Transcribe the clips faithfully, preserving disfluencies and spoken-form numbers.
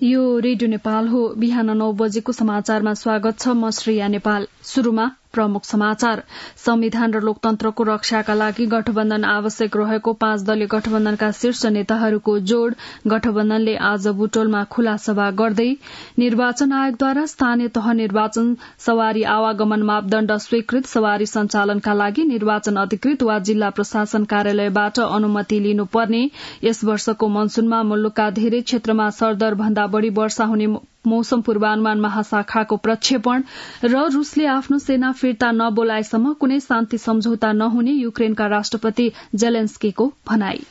यो रेडियो नेपाल हो। बिहान नौ बजेको समाचारमा स्वागत छ। म श्रेया नेपाल। शुरूमा प्रमुख समाचार। संविधान र लोकतन्त्रको रक्षाका लागि गठबन्धन आवश्यक रहेको पाँच दलीय गठबन्धनका शीर्ष नेताहरूको जोड़। गठबन्धनले आज बुटोलमा खुला सभा गर्दै निर्वाचन आयोगद्वारा स्थानीय तह निर्वाचन सवारी आवागमन मापदण्ड स्वीकृत, सवारी सञ्चालनका लागि निर्वाचन अधिकृत वा जिल्ला प्रशासन कार्यालयबाट अनुमति लिनुपर्ने, यस वर्षको मनसूनमा मुलुकका धेरै क्षेत्रमा सरदर भन्दा बढ़ी वर्षा हुने मौसम पूर्वानुमान महाशाखाको प्रक्षेपण र रूसले आफ्नो सेना फिर्ता नबोलाएसम्म कुनै शान्ति सम्झौता नहुने युक्रेनका राष्ट्रपति जेलेन्स्कीको भनाई।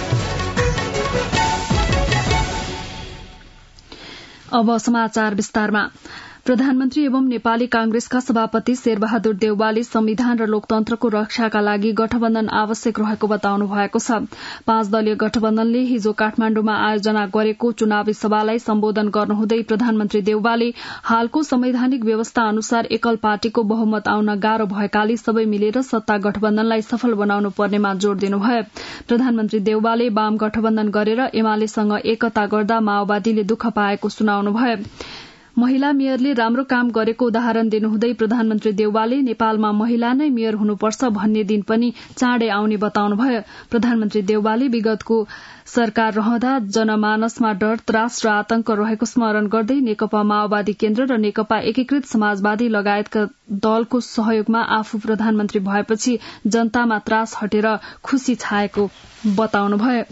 अब समाचार विस्तारमा। प्रधानमन्त्री एवं नेपाली कांग्रेसका सभापति शेरबहादुर देउवाले संविधान र लोकतन्त्रको रक्षाका लागि गठबन्धन आवश्यक रहेको बताउनु भएको छ। पाँच दलीय गठबन्धनले हिजो काठमाण्डुमा आयोजना गरेको चुनावी सभालाई सम्बोधन गर्नुहुँदै प्रधानमन्त्री देउवाले हालको संवैधानिक व्यवस्था अनुसार एकल पार्टीको बहुमत आउन गाह्रो भएकाले सबै मिलेर सत्ता गठबन्धनलाई सफल बनाउनु पर्नेमा जोड़ दिनुभयो। प्रधानमन्त्री देउवाले वाम गठबन्धन गरेर एमालेसँग एकता गर्दा माओवादीले दुःख पाएको सुनाउनुभयो। महिला मेयरले राम्रो काम गरेको उदाहरण दिनुहुँदै प्रधानमन्त्री देउवाले नेपालमा महिला नै मेयर हुनुपर्छ भन्ने दिन पनि चाँडै आउने बताउनुभयो। प्रधानमन्त्री देउवाले विगतको सरकार रहँदा जनमानसमा डर, त्रास र आतंक रहेको स्मरण गर्दै नेकपा माओवादी केन्द्र र नेकपा एकीकृत समाजवादी लगायतका दलको सहयोगमा आफू प्रधानमन्त्री भएपछि जनतामा त्रास हटेर खुशी छाएको बताउनुभयो।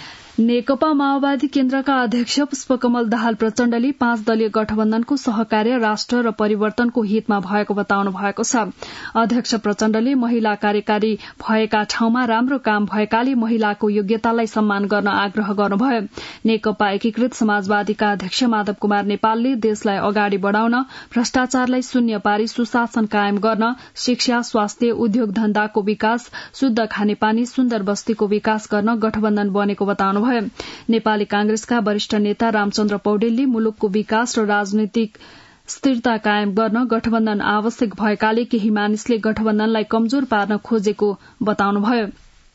नेकपा माओवादी केन्द्रका अध्यक्ष पुष्पकमल दाहाल प्रचण्डले पाँच दलीय गठबन्धनको सहकार्य राष्ट्र र परिवर्तनको हितमा भएको बताउनु भएको छ। अध्यक्ष प्रचण्डले महिला कार्यकारी भएका ठाउँमा राम्रो काम भएकाले महिलाको योग्यतालाई सम्मान गर्न आग्रह गर्नुभयो। नेकपा एकीकृत समाजवादीका अध्यक्ष माधव कुमार नेपालले देशलाई अगाडि बढ़ाउन, भ्रष्टाचारलाई शून्य पारी सुशासन कायम गर्न, शिक्षा, स्वास्थ्य, उद्योग धन्दाको विकास, शुद्ध खानेपानी, सुन्दर बस्तीको विकास गर्न गठबन्धन बनेको बताउनु। नेपाली कांग्रेसका वरिष्ठ नेता रामचन्द्र पौडेलले मुलुकको विकास र राजनीतिक स्थिरता कायम गर्न गठबन्धन आवश्यक भएकाले केही मानिसले गठबन्धनलाई कमजोर पार्न खोजेको बताउनुभयो।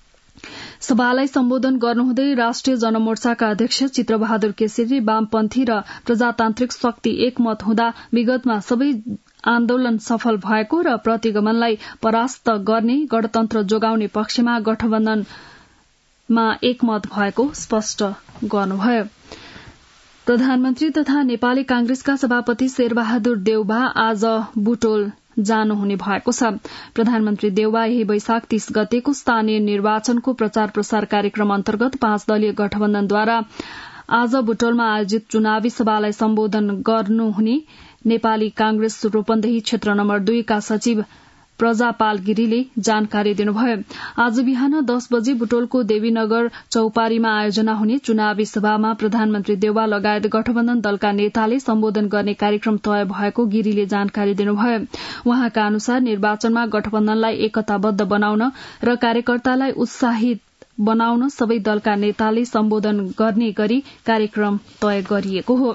सभालाई सम्बोधन गर्नुहुँदै राष्ट्रिय जनमोर्चाका अध्यक्ष चित्रबहादुर केसरी वामपन्थी र प्रजातान्त्रिक शक्ति एकमत हुँदा विगतमा सबै आन्दोलन सफल भएको र प्रतिगमनलाई परास्त गर्ने, गणतन्त्र जोगाउने पक्षमा गठबन्धन मा एकमत भएको स्पष्ट गर्नुभयो। प्रधानमन्त्री तथा नेपाली कांग्रेसका सभापति शेरबहादुर देउवा आज बुटोल जानुहुने भएको छ। प्रधानमन्त्री देउवा यही वैशाख तीस गतेको स्थानीय निर्वाचनको प्रचार प्रसार कार्यक्रम अन्तर्गत पाँच दलीय गठबन्धनद्वारा आज बुटोलमा आयोजित चुनावी सभालाई सम्बोधन गर्नुहुने नेपाली कांग्रेस रूपन्देही क्षेत्र नम्बर दुईका सचिव प्रजापाल गिरीले जानकारी दिनुभयो। आज बिहान दस बजे बुटोलको देवीनगर चौपारीमा आयोजना हुने चुनावी सभामा प्रधानमन्त्री देउवा लगायत गठबन्धन दलका नेताले सम्बोधन गर्ने कार्यक्रम तय भएको गिरीले जानकारी दिनुभयो। उहाँका अनुसार निर्वाचनमा गठबन्धनलाई एकताबद्ध बनाउन र कार्यकर्तालाई उत्साहित बनाउन सबै दलका नेताले सम्बोधन गर्ने गरी कार्यक्रम तय गरिएको हो।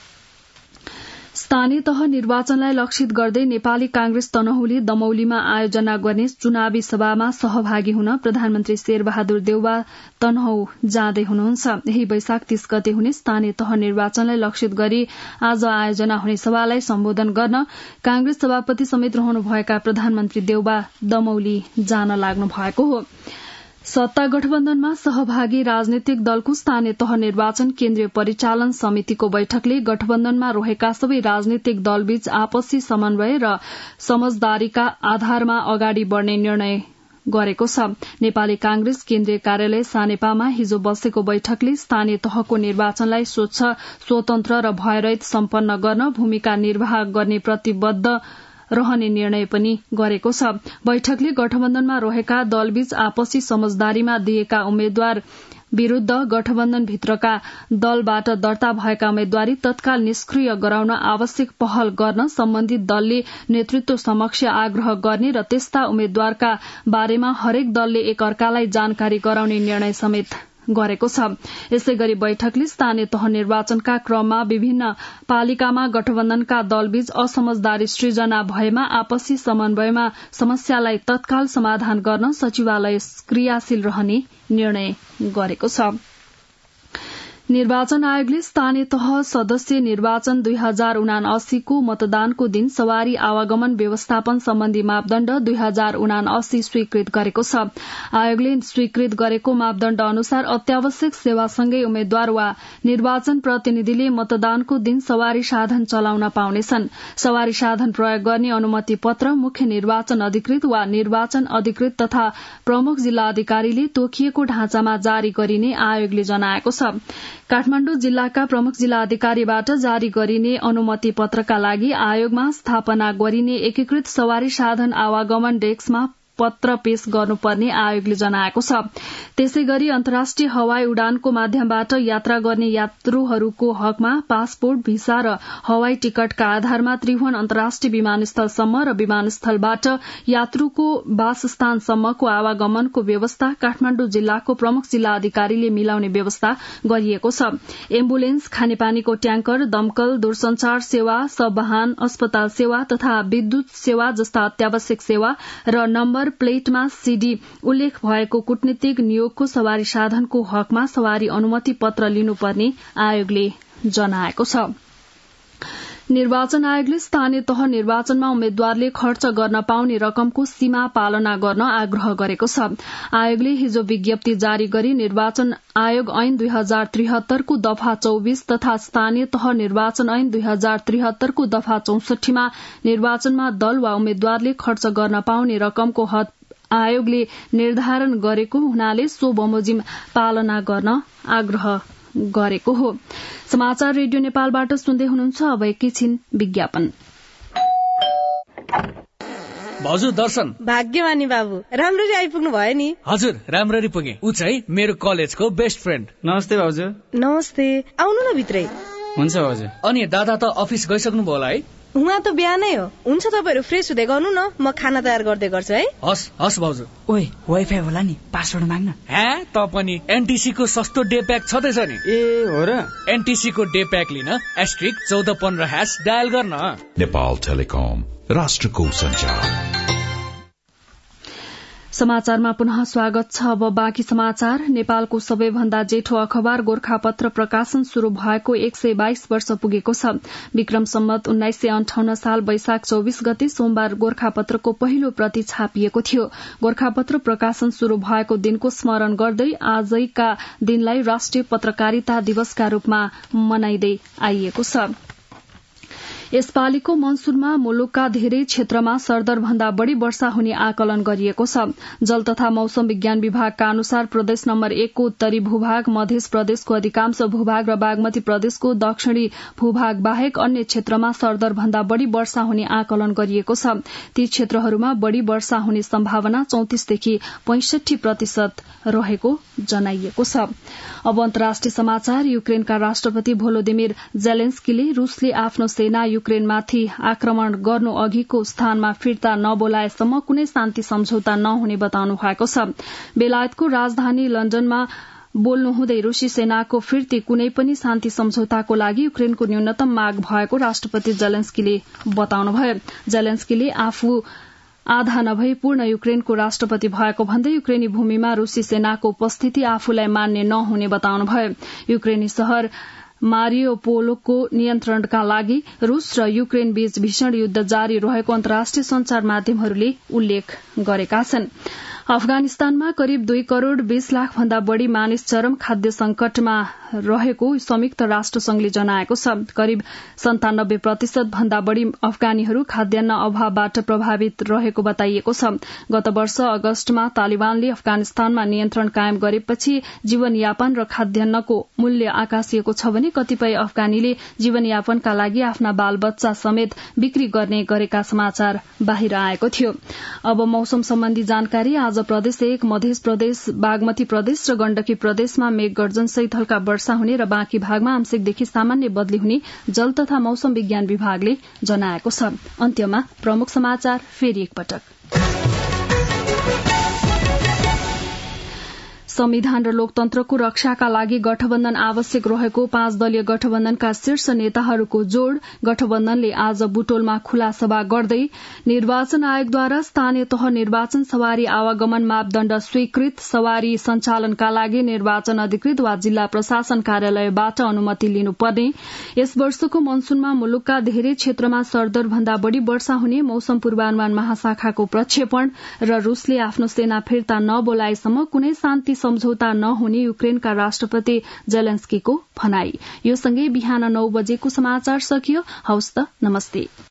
स्थानीय तह निर्वाचनलाई लक्षित गर्दै नेपाली कांग्रेस तनहुले दमौलीमा आयोजना गर्ने चुनावी सभामा सहभागी हुन प्रधानमन्त्री शेरबहादुर देउवा तनहु जाँदै हुनुहुन्छ। यही वैशाख तीस गते हुने स्थानीय तह निर्वाचनलाई लक्षित गरी आज आयोजना हुने सभालाई सम्बोधन गर्न कांग्रेस सभापति समेत रहनुभएका प्रधानमन्त्री देउवा दमौली जान लाग्नु भएको हो। सत्ता गठबन्धनमा सहभागी राजनीतिक दलको स्थानीय तह निर्वाचन केन्द्रीय परिचालन समितिको बैठकले गठबन्धनमा रहेका सबै राजनीतिक दलबीच आपसी समन्वय र समझदारीका आधारमा अगाडि बढ़ने निर्णय गरेको छ। नेपाली कांग्रेस केन्द्रीय कार्यालय सानेपामा हिजो बसेको बैठकले स्थानीय तहको निर्वाचनलाई स्वच्छ, स्वतन्त्र र भयरहित सम्पन्न गर्न भूमिका निर्वाह गर्ने प्रतिबद्ध रहने निर्णय पनि गरेको छ। बैठकले गठबन्धनमा रहेका दलबीच आपसी समझदारीमा दिएका उम्मेद्वार विरूद्ध गठबन्धनभित्रका दलबाट दर्ता भएका उम्मेद्वारी तत्काल निष्क्रिय गराउन आवश्यक पहल गर्न सम्बन्धित दलले नेतृत्व समक्ष आग्रह गर्ने र त्यस्ता उम्मेद्वारका बारेमा हरेक दलले एक अर्कालाई जानकारी गराउने निर्णय समेत गरेको छ। यसै गरी बैठकले स्थानीय तह निर्वाचनका क्रममा विभिन्न पालिकामा गठबन्धनका दलबीच असमझदारी सृजना भएमा आपसी समन्वयमा समस्यालाई तत्काल समाधान गर्न सचिवालय क्रियाशील रहने निर्णय गरेको छ। निर्वाचन आयोगले स्थानीय तह सदस्य निर्वाचन दुई हजार उनासीको मतदानको दिन सवारी आवागमन व्यवस्थापन सम्बन्धी मापदण्ड दुई हजार उनासी स्वीकृत गरेको छ। आयोगले स्वीकृत गरेको मापदण्ड अनुसार अत्यावश्यक सेवासँगै उम्मेद्वार वा निर्वाचन प्रतिनिधिले मतदानको दिन सवारी साधन चलाउन पाउनेछन्। सवारी साधन प्रयोग गर्ने अनुमति पत्र मुख्य निर्वाचन अधिकृत वा निर्वाचन अधिकृत तथा प्रमुख जिल्ला अधिकारीले तोकिएको ढाँचामा जारी गरिने आयोगले जनाएको छ। काठमाडौँ जिल्लाका प्रमुख जिल्ला अधिकारीबाट जारी गरिने अनुमति पत्रका लागि आयोगमा स्थापना गरिने एकीकृत सवारी साधन आवागमन डेस्कमा पत्र पेश गर्नुपर्ने आयोगले जनाएको छ। त्यसै गरी अन्तर्राष्ट्रिय हवाई उडानको माध्यमबाट यात्रा गर्ने यात्रुहरूको हकमा पासपोर्ट भिसा र हवाई टिकटका आधारमा त्रिभुवन अन्तर्राष्ट्रिय विमानस्थलसम्म र विमानस्थलबाट यात्रुको वासस्थानसम्मको आवागमनको व्यवस्था काठमाडौँ जिल्लाको प्रमुख जिल्ला अधिकारीले मिलाउने व्यवस्था गरिएको छ। एम्बुलेन्स, खानेपानीको ट्याङ्कर, दमकल, दूरसञ्चार सेवा, सब वाहन, अस्पताल सेवा तथा विद्युत सेवा जस्ता अत्यावश्यक सेवा र नम्बर प्लेटमा सीडी उल्लेख भएको कूटनीतिक नियोगको सवारी साधनको हकमा सवारी अनुमति पत्र लिनुपर्ने आयोगले जनाएको छ। निर्वाचन आयोगले स्थानीय तह निर्वाचनमा उम्मेद्वारले खर्च गर्न पाउने रकमको सीमा पालना गर्न आग्रह गरेको छ। आयोगले हिजो विज्ञप्ति जारी गरी निर्वाचन आयोग ऐन दुई हजार त्रिहत्तरको दफा चौविस तथा स्थानीय तह निर्वाचन ऐन दुई हजार त्रिहत्तरको दफा चौसठीमा निर्वाचनमा दल वा उम्मेद्वारले खर्च गर्न पाउने रकमको हद आयोगले निर्धारण गरेको हुनाले सो बमोजिम पालना गर्न आग्रह गरेको हो। समाचार रेडियो नेपालबाट सुन्दै हुनुहुन्छ। अब एकैछिन विज्ञापन। भाउजू दर्शन। भाग्यमानी बाबु, राम्ररी आइपुग्नु भयो नि। हजुर, राम्ररी पुगे। ऊ चाहिँ मेरो कलेजको बेस्ट फ्रेन्ड। नमस्ते भाउजू। नमस्ते, आउनु न भित्रै। हुन्छ भाउजू। अनि दादा त अफिस गइसक्नु भयो होला है? उहाँ त बिहानै हो। हुन्छ, तपाईँहरू फ्रेस हुँदै गर्नु न, म खाना तयार गर्दै गर्छु है। हस् हस् भाउजू। ओइ, वाइफाई होला नि, पासवर्ड माग्न। हे, त पनि एनटीसी को सस्तो डे प्याक छँदैछ नि। ए हो र? एनटीसी को डे प्याक लिन एस्ट्रिक चौध पन्ध्र ह्यास डायल गर्न। नेपाल टेलिकम, राष्ट्रको सञ्चार। समाचारमा पुनः स्वागत छ। अब बाँकी समाचार। नेपालको सबैभन्दा जेठो अखबार गोरखापत्र प्रकाशन शुरू भएको एक सय बाइस वर्ष पुगेको छ। विक्रम सम्मत उन्नाइस सय अन्ठाउन्न साल वैशाख चौबिस गते सोमबार गोरखापत्रको पहिलो प्रति छापिएको थियो। गोरखापत्र प्रकाशन शुरू भएको दिनको स्मरण गर्दै आजैका दिनलाई राष्ट्रिय पत्रकारिता दिवसका रूपमा मनाइदै आइएको छ। यसपालिको मनसूनमा मुलुकका धेरै क्षेत्रमा सरदर भन्दा बढ़ी वर्षा हुने आकलन गरिएको छ। जल तथा मौसम विज्ञान विभागका अनुसार प्रदेश नम्बर एकको उत्तरी भूभाग, मध्य प्रदेशको अधिकांश भूभाग र बागमती प्रदेशको दक्षिणी भूभाग बाहेक अन्य क्षेत्रमा सरदर भन्दा बढ़ी वर्षा हुने आकलन गरिएको छ। ती क्षेत्रहरूमा बढ़ी वर्षा हुने सम्भावना चौतिसदेखि पैंसठी प्रतिशत रहेको जनाइएको छ। अब अन्तर्राष्ट्रिय समाचार। युक्रेनका राष्ट्रपति भोलोदिमिर जेलेन्स्कीले रूसले आफ्नो सेना युक्रेनमाथि आक्रमण गर्नु अघिको स्थानमा फिर्ता नबोलाएसम्म कुनै शान्ति सम्झौता नहुने बताउनु भएको छ। बेलायतको राजधानी लन्डनमा बोल्नुहुँदै रूसी सेनाको फिर्ती कुनै पनि शान्ति सम्झौताको लागि युक्रेनको न्यूनतम माग भएको राष्ट्रपति जेलेन्स्कीले बताउनुभयो। जेलेन्स्कीले आफू आधा नभई पूर्ण युक्रेनको राष्ट्रपति भएको भन्दै युक्रेनी भूमिमा रूसी सेनाको उपस्थिति आफूलाई मान्य नहुने बताउनुभयो। युक्रेनी शहर मारियोपोलको नियन्त्रणका लागि रूस र युक्रेन बीच भीषण युद्ध जारी रहेको अन्तर्राष्ट्रिय संचार माध्यमहरूले उल्लेख गरेका छन्। अफगानिस्तानमा करिब दुई करोड़ बीस लाख भन्दा बढ़ी मानिस चरम खाद्य संकटमा रहेको संयुक्त राष्ट्र संघले जनाएको छ। करिब सन्तानब्बे प्रतिशत भन्दा बढ़ी अफगानीहरू खाद्यान्न अभावबाट प्रभावित रहेको बताइएको छ। गत वर्ष अगस्तमा तालिबानले अफगानिस्तानमा नियन्त्रण कायम गरेपछि जीवनयापन र खाद्यान्नको मूल्य आकाशिएको छ भने कतिपय अफगानीले जीवनयापनका लागि आफ्ना बाल बच्चा समेत बिक्री गर्ने गरेका समाचार बाहिर आएको थियो। अब मौसम सम्बन्धी जानकारी। आज प्रदेश एक, मध्य प्रदेश, बागमती प्रदेश र गण्डकी प्रदेशमा मेघ गर्जन सहित हल्का वर्षा हुने र बाँकी भागमा आंशिकदेखि सामान्य बदली हुने जल तथा मौसम विज्ञान विभागले जनाएको छ। अन्त्यमा प्रमुख समाचार फेरि एकपटक। संविधान र लोकतन्त्रको रक्षाका लागि गठबन्धन आवश्यक रहेको पाँच दलीय गठबन्धनका शीर्ष नेताहरूको जोड़। गठबन्धनले आज बुटोलमा खुला सभा गर्दै निर्वाचन आयोगद्वारा स्थानीय तह निर्वाचन सवारी आवागमन मापदण्ड स्वीकृत, सवारी सञ्चालनका लागि निर्वाचन अधिकृत वा जिल्ला प्रशासन कार्यालयबाट अनुमति लिनुपर्ने, यस वर्षको मनसूनमा मुलुकका धेरै क्षेत्रमा सरदर भन्दा बढ़ी वर्षा हुने मौसम पूर्वानुमान महाशाखाको प्रक्षेपण र रूसले आफ्नो सेना फिर्ता नबोलाएसम्म कुनै शान्ति सम्झौता नहुने युक्रेनका राष्ट्रपति जेलेन्स्कीको भनाई। यो सँगै बिहान नौ बजेको समाचार सकियो। हवस् त, नमस्ते।